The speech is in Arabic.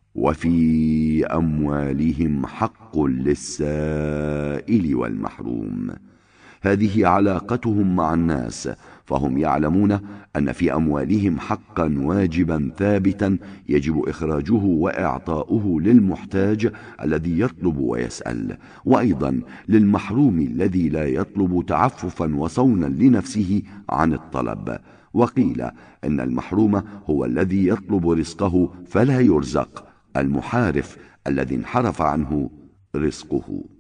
وفي أموالهم حق للسائل والمحروم. هذه علاقتهم مع الناس، فهم يعلمون أن في أموالهم حقا واجبا ثابتا يجب إخراجه وإعطاؤه للمحتاج الذي يطلب ويسأل، وأيضا للمحروم الذي لا يطلب تعففا وصونا لنفسه عن الطلب. وقيل إن المحروم هو الذي يطلب رزقه فلا يرزق، المحارف الذي انحرف عنه رزقه.